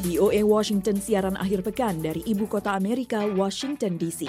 VOA Washington siaran akhir pekan dari ibu kota Amerika, Washington DC.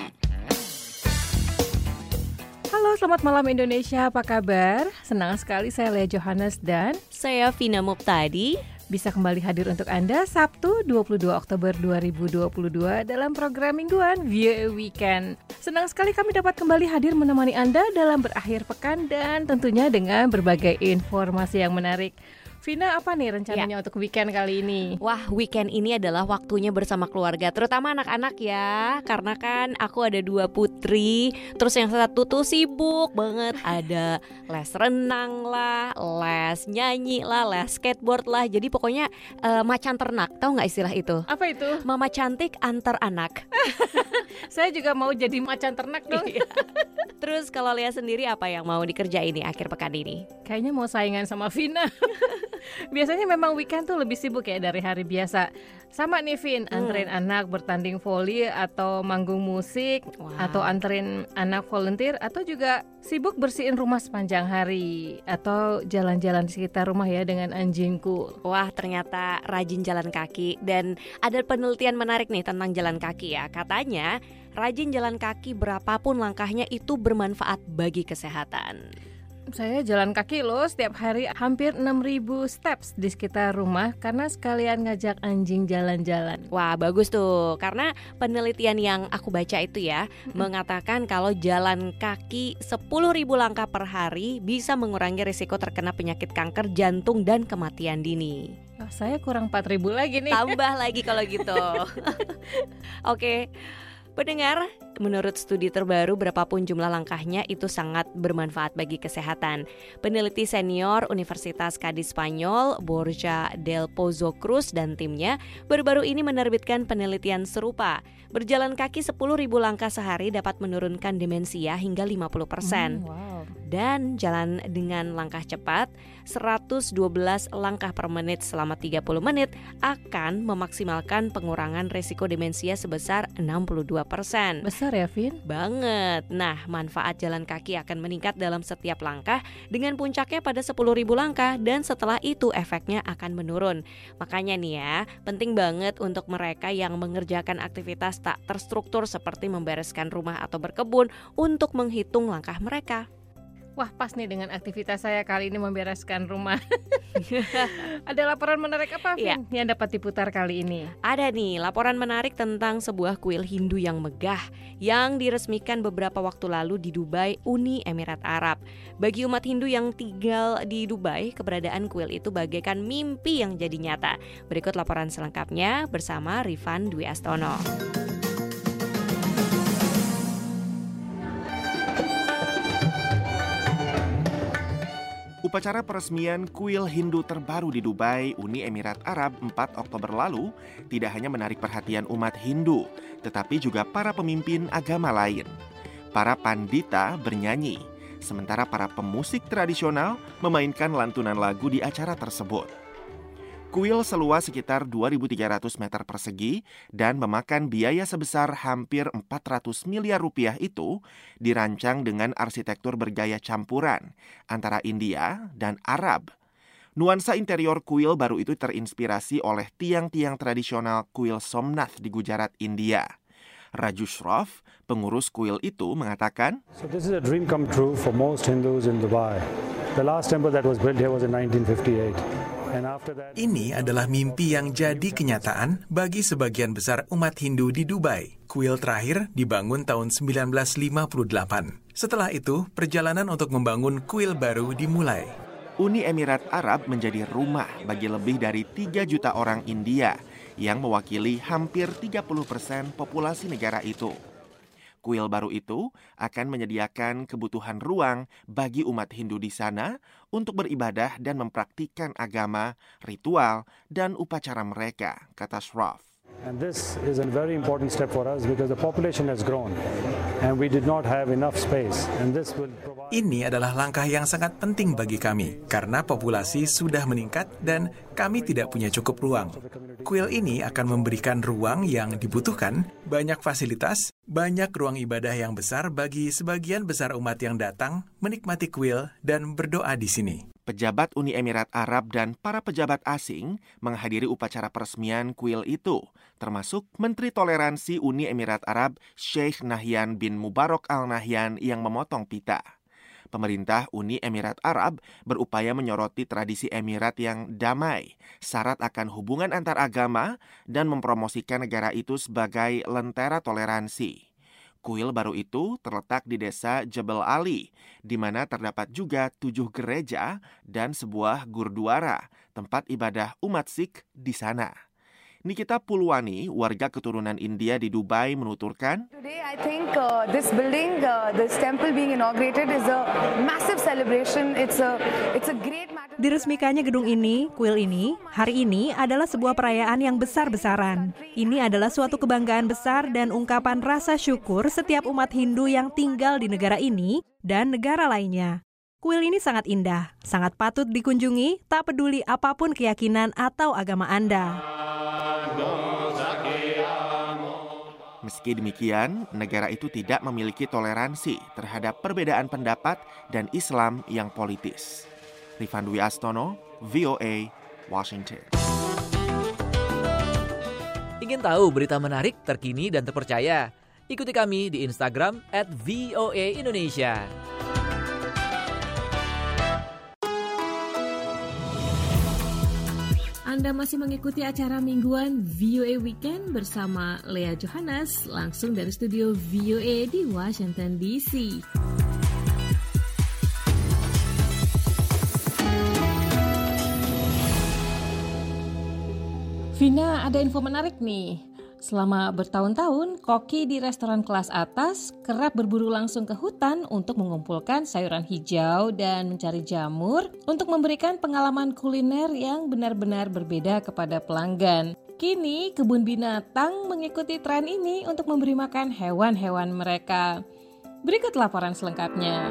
Halo, selamat malam Indonesia, apa kabar? Senang sekali saya Lea Johannes dan saya Vina Muptadi bisa kembali hadir untuk Anda Sabtu 22 Oktober 2022 dalam program mingguan VOA Weekend. Senang sekali kami dapat kembali hadir menemani Anda dalam berakhir pekan dan tentunya dengan berbagai informasi yang menarik. Vina, apa nih rencananya untuk weekend kali ini? Wah, weekend ini adalah waktunya bersama keluarga, terutama anak-anak ya. Karena kan aku ada 2 putri, terus yang satu tuh sibuk banget. Ada les renang lah, les nyanyi lah, les skateboard lah. Jadi pokoknya macan ternak, tahu nggak istilah itu? Apa itu? Mama cantik antar anak. Saya juga mau jadi macan ternak dong. Terus kalau Lea sendiri apa yang mau dikerjain nih akhir pekan ini? Kayaknya mau saingan sama Vina. Biasanya memang weekend tuh lebih sibuk ya dari hari biasa. Sama nih Vin, anterin anak bertanding voli atau manggung musik, atau anterin anak volunteer, atau juga sibuk bersihin rumah sepanjang hari, atau jalan-jalan di sekitar rumah ya dengan anjingku. Wah, ternyata rajin jalan kaki. Dan ada penelitian menarik nih tentang jalan kaki ya. Katanya rajin jalan kaki berapapun langkahnya itu bermanfaat bagi kesehatan. Saya jalan kaki loh setiap hari hampir 6.000 steps di sekitar rumah karena sekalian ngajak anjing jalan-jalan. Wah, bagus tuh. Karena penelitian yang aku baca itu ya mengatakan kalau jalan kaki 10.000 langkah per hari bisa mengurangi risiko terkena penyakit kanker jantung dan kematian dini. Oh, saya kurang 4.000 lagi nih. Tambah lagi kalau gitu. Oke. Pendengar, menurut studi terbaru berapapun jumlah langkahnya itu sangat bermanfaat bagi kesehatan. Peneliti senior Universitas Cadiz Spanyol, Borja del Pozo Cruz dan timnya baru-baru ini menerbitkan penelitian serupa. Berjalan kaki 10.000 langkah sehari dapat menurunkan demensia hingga 50%. Dan jalan dengan langkah cepat 112 langkah per menit selama 30 menit akan memaksimalkan pengurangan risiko demensia sebesar 62%. Besar ya, Vin? Banget. Nah, manfaat jalan kaki akan meningkat dalam setiap langkah dengan puncaknya pada 10.000 langkah dan setelah itu efeknya akan menurun. Makanya nih ya, penting banget untuk mereka yang mengerjakan aktivitas tak terstruktur seperti membereskan rumah atau berkebun untuk menghitung langkah mereka. Wah, pas nih dengan aktivitas saya kali ini membereskan rumah. Ada laporan menarik apa, Vin, yang dapat diputar kali ini? Ada nih, laporan menarik tentang sebuah kuil Hindu yang megah yang diresmikan beberapa waktu lalu di Dubai, Uni Emirat Arab. Bagi umat Hindu yang tinggal di Dubai, keberadaan kuil itu bagaikan mimpi yang jadi nyata. Berikut laporan selengkapnya bersama Rifan Dwi Astono. Upacara peresmian kuil Hindu terbaru di Dubai, Uni Emirat Arab 4 Oktober lalu tidak hanya menarik perhatian umat Hindu, tetapi juga para pemimpin agama lain. Para pandita bernyanyi, sementara para pemusik tradisional memainkan lantunan lagu di acara tersebut. Kuil seluas sekitar 2.300 meter persegi dan memakan biaya sebesar hampir 400 miliar rupiah itu dirancang dengan arsitektur bergaya campuran antara India dan Arab. Nuansa interior kuil baru itu terinspirasi oleh tiang-tiang tradisional kuil Somnath di Gujarat, India. Raju Shroff, pengurus kuil itu, mengatakan, So this is a dream come true for most Hindus in Dubai. The last temple that was built here was in 1958. Ini adalah mimpi yang jadi kenyataan bagi sebagian besar umat Hindu di Dubai. Kuil terakhir dibangun tahun 1958. Setelah itu, perjalanan untuk membangun kuil baru dimulai. Uni Emirat Arab menjadi rumah bagi lebih dari 3 juta orang India yang mewakili hampir 30% populasi negara itu. Kuil baru itu akan menyediakan kebutuhan ruang bagi umat Hindu di sana untuk beribadah dan mempraktikkan agama, ritual, dan upacara mereka, kata Shroff. And this is a very important step for us because the population has grown and we did not have enough space. And this will provide... Ini adalah langkah yang sangat penting bagi kami karena populasi sudah meningkat dan kami tidak punya cukup ruang. Kuil ini akan memberikan ruang yang dibutuhkan, banyak fasilitas, banyak ruang ibadah yang besar bagi sebagian besar umat yang datang menikmati kuil dan berdoa di sini. Pejabat Uni Emirat Arab dan para pejabat asing menghadiri upacara peresmian kuil itu, termasuk Menteri Toleransi Uni Emirat Arab Sheikh Nahyan bin Mubarak Al Nahyan yang memotong pita. Pemerintah Uni Emirat Arab berupaya menyoroti tradisi Emirat yang damai, syarat akan hubungan antar agama, dan mempromosikan negara itu sebagai lentera toleransi. Kuil baru itu terletak di desa Jebel Ali, di mana terdapat juga 7 gereja dan sebuah gurdwara, tempat ibadah umat Sikh di sana. Nikita Pulwani, warga keturunan India di Dubai, menuturkan, Today I think this building, this temple being inaugurated is a massive celebration. It's a great matter. Diresmikannya gedung ini, kuil ini, hari ini adalah sebuah perayaan yang besar-besaran. Ini adalah suatu kebanggaan besar dan ungkapan rasa syukur setiap umat Hindu yang tinggal di negara ini dan negara lainnya. Kuil ini sangat indah, sangat patut dikunjungi, tak peduli apapun keyakinan atau agama Anda. Meski demikian, negara itu tidak memiliki toleransi terhadap perbedaan pendapat dan Islam yang politis. Rifan Dwi Astono, VOA, Washington. Ingin tahu berita menarik, terkini, dan terpercaya? Ikuti kami di Instagram @voaindonesia. Anda masih mengikuti acara mingguan VOA Weekend bersama Lea Johannes langsung dari studio VOA di Washington DC. Vina, ada info menarik nih. Selama bertahun-tahun, koki di restoran kelas atas kerap berburu langsung ke hutan untuk mengumpulkan sayuran hijau dan mencari jamur untuk memberikan pengalaman kuliner yang benar-benar berbeda kepada pelanggan. Kini, kebun binatang mengikuti tren ini untuk memberi makan hewan-hewan mereka. Berikut laporan selengkapnya.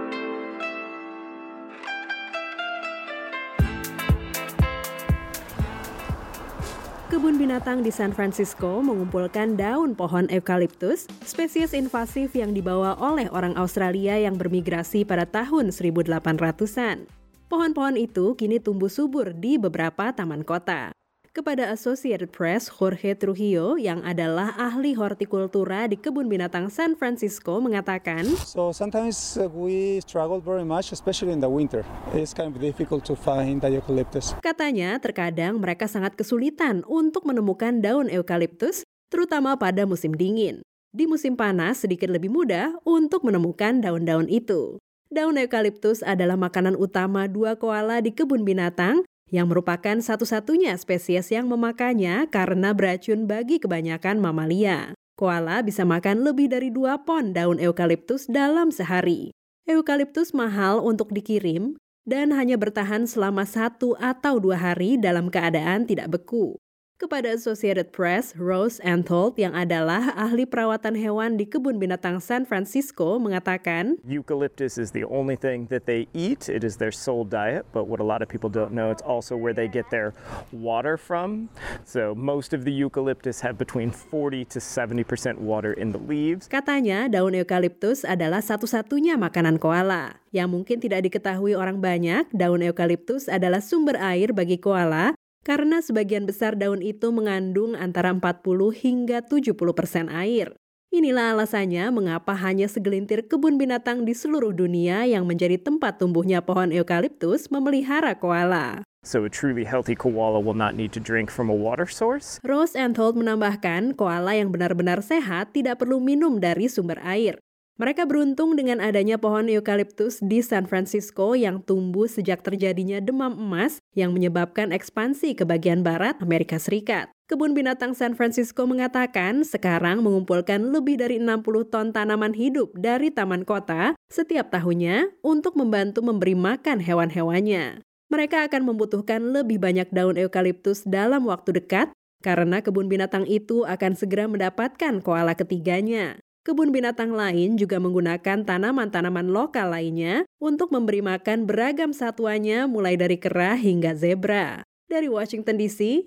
Kebun binatang di San Francisco mengumpulkan daun pohon eukaliptus, spesies invasif yang dibawa oleh orang Australia yang bermigrasi pada tahun 1800-an. Pohon-pohon itu kini tumbuh subur di beberapa taman kota. Kepada Associated Press, Jorge Trujillo yang adalah ahli hortikultura di Kebun Binatang San Francisco mengatakan, So sometimes we struggle very much, especially in the winter. It's kind of difficult to find the eucalyptus. Katanya terkadang mereka sangat kesulitan untuk menemukan daun eukaliptus, terutama pada musim dingin. Di musim panas sedikit lebih mudah untuk menemukan daun-daun itu. Daun eukaliptus adalah makanan utama 2 koala di kebun binatang, yang merupakan satu-satunya spesies yang memakannya karena beracun bagi kebanyakan mamalia. Koala bisa makan lebih dari 2 pon daun eukaliptus dalam sehari. Eukaliptus mahal untuk dikirim dan hanya bertahan selama 1 atau 2 hari dalam keadaan tidak beku. Kepada Associated Press, Rose Antholt yang adalah ahli perawatan hewan di Kebun Binatang San Francisco mengatakan, Eucalyptus is the only thing that they eat. It is their sole diet, but what a lot of people don't know, it's also where they get their water from. So most of the eucalyptus have between 40 to 70% water in the leaves. Katanya daun eukaliptus adalah satu-satunya makanan koala. Yang mungkin tidak diketahui orang banyak, daun eukaliptus adalah sumber air bagi koala, karena sebagian besar daun itu mengandung antara 40 hingga 70% air. Inilah alasannya mengapa hanya segelintir kebun binatang di seluruh dunia yang menjadi tempat tumbuhnya pohon eukaliptus memelihara koala. So a truly healthy koala will not need to drink from a water source. Rose Antholt menambahkan, koala yang benar-benar sehat tidak perlu minum dari sumber air. Mereka beruntung dengan adanya pohon eukaliptus di San Francisco yang tumbuh sejak terjadinya demam emas yang menyebabkan ekspansi ke bagian barat Amerika Serikat. Kebun Binatang San Francisco mengatakan sekarang mengumpulkan lebih dari 60 ton tanaman hidup dari taman kota setiap tahunnya untuk membantu memberi makan hewan-hewannya. Mereka akan membutuhkan lebih banyak daun eukaliptus dalam waktu dekat karena kebun binatang itu akan segera mendapatkan koala ketiganya. Kebun binatang lain juga menggunakan tanaman-tanaman lokal lainnya untuk memberi makan beragam satwanya mulai dari kera hingga zebra. Dari Washington DC,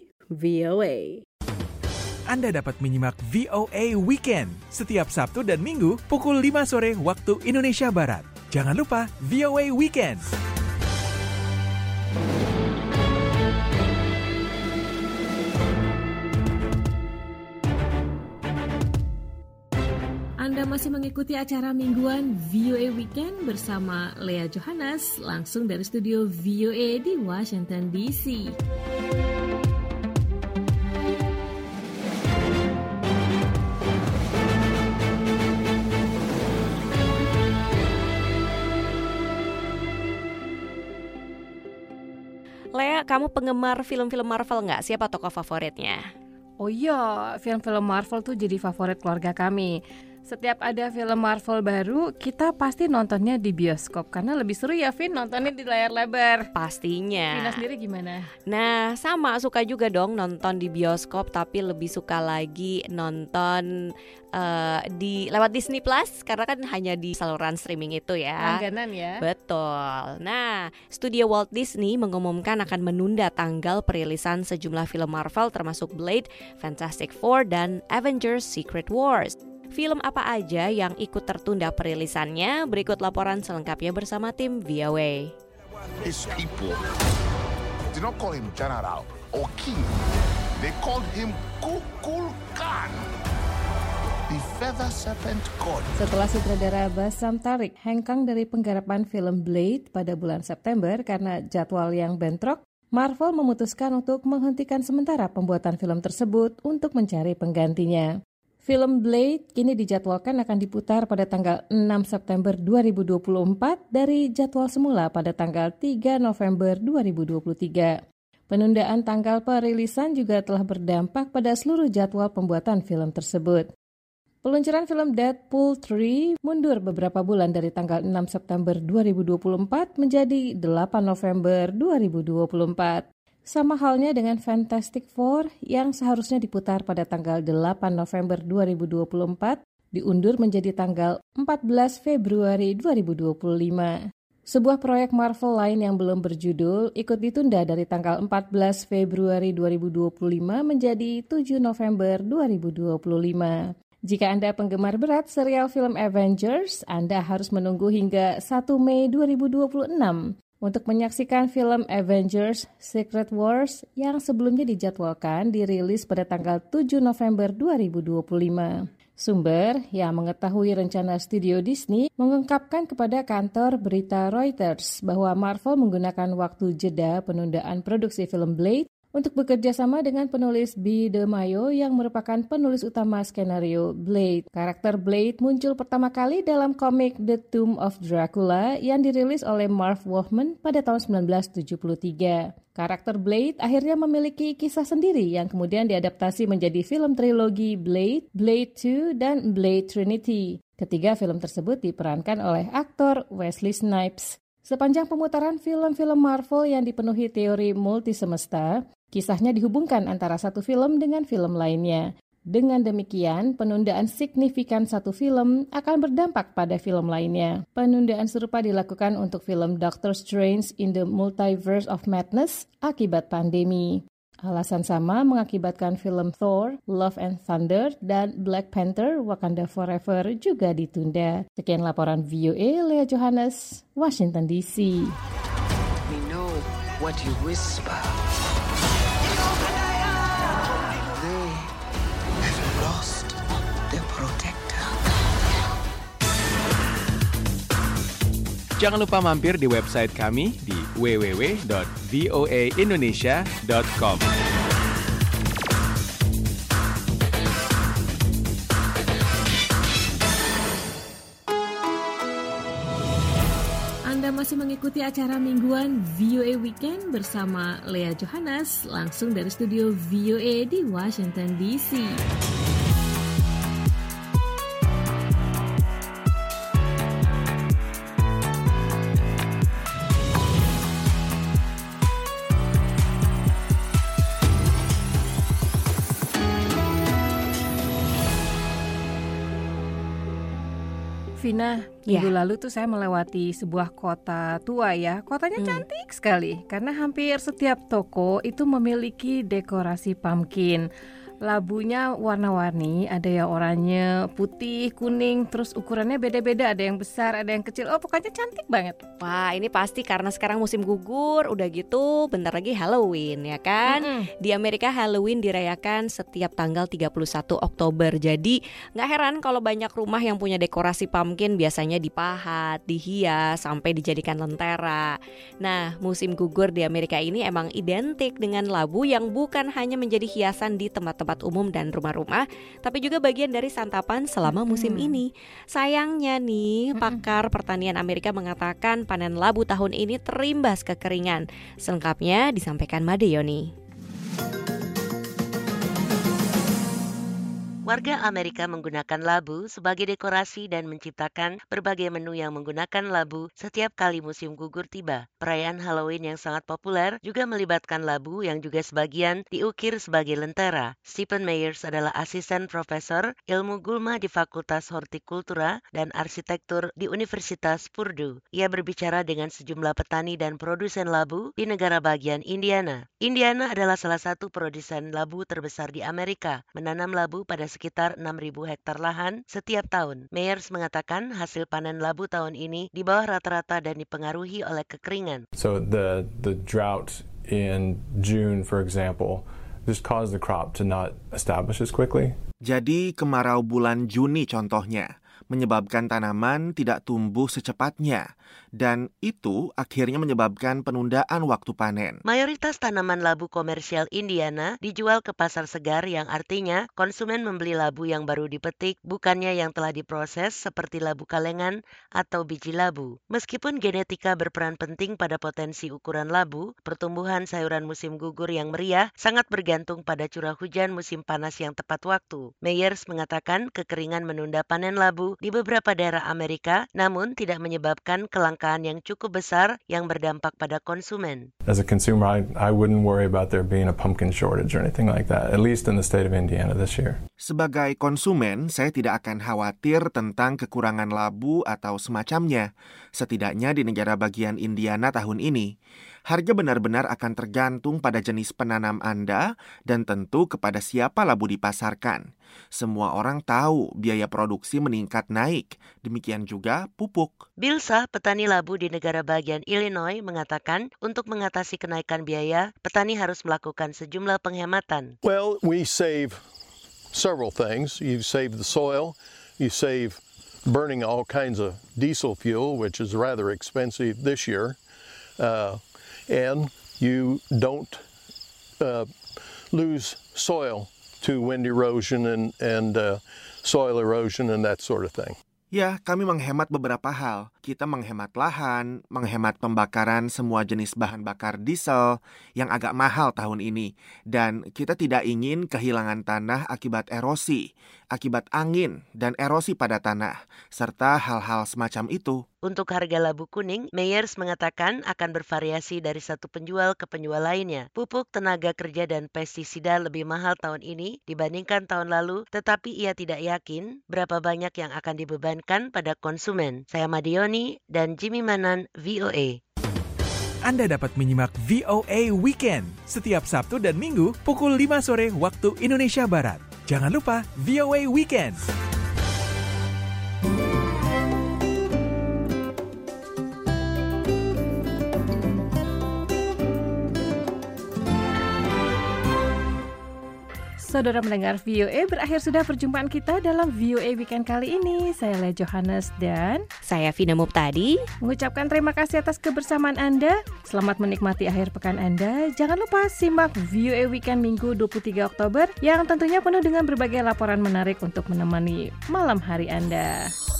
VOA. Anda dapat menyimak VOA Weekend setiap Sabtu dan Minggu pukul 5 sore waktu Indonesia Barat. Jangan lupa VOA Weekend. Anda masih mengikuti acara mingguan VOA Weekend bersama Lea Johannes langsung dari studio VOA di Washington DC. Lea, kamu penggemar film-film Marvel nggak? Siapa tokoh favoritnya? Oh iya, film-film Marvel tuh jadi favorit keluarga kami. Setiap ada film Marvel baru, kita pasti nontonnya di bioskop. Karena lebih seru ya, Vin, nontonnya di layar lebar. Pastinya. Vina sendiri gimana? Nah, sama, suka juga dong nonton di bioskop. Tapi lebih suka lagi nonton lewat Disney Plus. Karena kan hanya di saluran streaming itu ya. Langganan ya. Betul. Nah, studio Walt Disney mengumumkan akan menunda tanggal perilisan sejumlah film Marvel termasuk Blade, Fantastic Four, dan Avengers Secret Wars. Film apa aja yang ikut tertunda perilisannya? Berikut laporan selengkapnya bersama tim VOA. His people did not call him general or king. They called him Kukulkan, the feather serpent god. Setelah sutradara Bassam Tariq hengkang dari penggarapan film Blade pada bulan September karena jadwal yang bentrok, Marvel memutuskan untuk menghentikan sementara pembuatan film tersebut untuk mencari penggantinya. Film Blade kini dijadwalkan akan diputar pada tanggal 6 September 2024 dari jadwal semula pada tanggal 3 November 2023. Penundaan tanggal perilisan juga telah berdampak pada seluruh jadwal pembuatan film tersebut. Peluncuran film Deadpool 3 mundur beberapa bulan dari tanggal 6 September 2024 menjadi 8 November 2024. Sama halnya dengan Fantastic Four yang seharusnya diputar pada tanggal 8 November 2024, diundur menjadi tanggal 14 Februari 2025. Sebuah proyek Marvel lain yang belum berjudul ikut ditunda dari tanggal 14 Februari 2025 menjadi 7 November 2025. Jika Anda penggemar berat serial film Avengers, Anda harus menunggu hingga 1 Mei 2026 untuk menyaksikan film Avengers Secret Wars yang sebelumnya dijadwalkan dirilis pada tanggal 7 November 2025. Sumber yang mengetahui rencana studio Disney mengungkapkan kepada kantor berita Reuters bahwa Marvel menggunakan waktu jeda penundaan produksi film Blade untuk bekerja sama dengan penulis B. DeMaio yang merupakan penulis utama skenario Blade. Karakter Blade muncul pertama kali dalam komik The Tomb of Dracula yang dirilis oleh Marv Wolfman pada tahun 1973. Karakter Blade akhirnya memiliki kisah sendiri yang kemudian diadaptasi menjadi film trilogi Blade, Blade 2, dan Blade Trinity. Ketiga film tersebut diperankan oleh aktor Wesley Snipes. Sepanjang pemutaran film-film Marvel yang dipenuhi teori multisemesta, kisahnya dihubungkan antara satu film dengan film lainnya. Dengan demikian, penundaan signifikan satu film akan berdampak pada film lainnya. Penundaan serupa dilakukan untuk film Doctor Strange in the Multiverse of Madness akibat pandemi. Alasan sama mengakibatkan film Thor, Love and Thunder, dan Black Panther, Wakanda Forever juga ditunda. Sekian laporan VOA, Lea Johannes, Washington DC. We know what you whisper. They have lost their protector. Jangan lupa mampir di website kami di www.voaindonesia.com. Anda masih mengikuti acara mingguan VOA Weekend bersama Lea Johannes langsung dari studio VOA di Washington DC. Vina, minggu lalu tuh saya melewati sebuah kota tua ya. Kotanya cantik sekali karena hampir setiap toko itu memiliki dekorasi pumpkin. labunya warna-warni, ada yang oranye, putih, kuning, terus ukurannya beda-beda, ada yang besar, ada yang kecil. Oh, pokoknya cantik banget. Wah, ini pasti karena sekarang musim gugur, udah gitu bentar lagi Halloween ya kan? Di Amerika Halloween dirayakan setiap tanggal 31 Oktober. Jadi nggak heran kalau banyak rumah yang punya dekorasi pumpkin biasanya dipahat, dihias, sampai dijadikan lentera. Nah, musim gugur di Amerika ini emang identik dengan labu yang bukan hanya menjadi hiasan di tempat-tempat umum dan rumah-rumah, tapi juga bagian dari santapan selama musim ini. Sayangnya nih, pakar pertanian Amerika mengatakan panen labu tahun ini terimbas kekeringan. Selengkapnya disampaikan Made Yoni. Warga Amerika menggunakan labu sebagai dekorasi dan menciptakan berbagai menu yang menggunakan labu setiap kali musim gugur tiba. Perayaan Halloween yang sangat populer juga melibatkan labu yang juga sebagian diukir sebagai lentera. Stephen Meyers adalah asisten profesor ilmu gulma di Fakultas Hortikultura dan Arsitektur di Universitas Purdue. Ia berbicara dengan sejumlah petani dan produsen labu di negara bagian Indiana. Indiana adalah salah satu produsen labu terbesar di Amerika, menanam labu pada sekitar 6.000 hektar lahan setiap tahun. Meyers mengatakan hasil panen labu tahun ini di bawah rata-rata dan dipengaruhi oleh kekeringan. So the drought in June, for example, just caused the crop to not establish as quickly. Jadi kemarau bulan Juni contohnya menyebabkan tanaman tidak tumbuh secepatnya, dan itu akhirnya menyebabkan penundaan waktu panen. Mayoritas tanaman labu komersial Indiana dijual ke pasar segar, yang artinya konsumen membeli labu yang baru dipetik, bukannya yang telah diproses seperti labu kalengan atau biji labu. Meskipun genetika berperan penting pada potensi ukuran labu, pertumbuhan sayuran musim gugur yang meriah sangat bergantung pada curah hujan musim panas yang tepat waktu. Meyers mengatakan kekeringan menunda panen labu di beberapa daerah Amerika, namun tidak menyebabkan kelangkaan yang cukup besar yang berdampak pada konsumen. As a consumer, I wouldn't worry about there being a pumpkin shortage or anything like that, at least in the state of Indiana this year. Sebagai konsumen, saya tidak akan khawatir tentang kekurangan labu atau semacamnya, setidaknya di negara bagian Indiana tahun ini. Harga benar-benar akan tergantung pada jenis penanam Anda dan tentu kepada siapa labu dipasarkan. Semua orang tahu biaya produksi meningkat naik, demikian juga pupuk. Bill Sah, petani labu di negara bagian Illinois, mengatakan untuk mengatasi kenaikan biaya, petani harus melakukan sejumlah penghematan. Well, we save several things. You save the soil, you save burning all kinds of diesel fuel, which is rather expensive this year. And you don't lose soil to wind erosion and soil erosion and that sort of thing. Ya, kami menghemat beberapa hal. Kita menghemat lahan, menghemat pembakaran semua jenis bahan bakar diesel yang agak mahal tahun ini. Dan kita tidak ingin kehilangan tanah akibat erosi, akibat angin dan erosi pada tanah, serta hal-hal semacam itu. Untuk harga labu kuning, Meyers mengatakan akan bervariasi dari satu penjual ke penjual lainnya. Pupuk, tenaga kerja, dan pestisida lebih mahal tahun ini dibandingkan tahun lalu, tetapi ia tidak yakin berapa banyak yang akan dibebankan pada konsumen. Saya Made Yoni dan Jimmy Manan, VOA. Anda dapat menyimak VOA Weekend setiap Sabtu dan Minggu pukul 5 sore waktu Indonesia Barat. Jangan lupa VOA Weekend. Saudara mendengar VOA, berakhir sudah perjumpaan kita dalam VOA Weekend kali ini. Saya Lea Johannes dan saya Vina Muptadi mengucapkan terima kasih atas kebersamaan Anda. Selamat menikmati akhir pekan Anda. Jangan lupa simak VOA Weekend Minggu 23 Oktober yang tentunya penuh dengan berbagai laporan menarik untuk menemani malam hari Anda.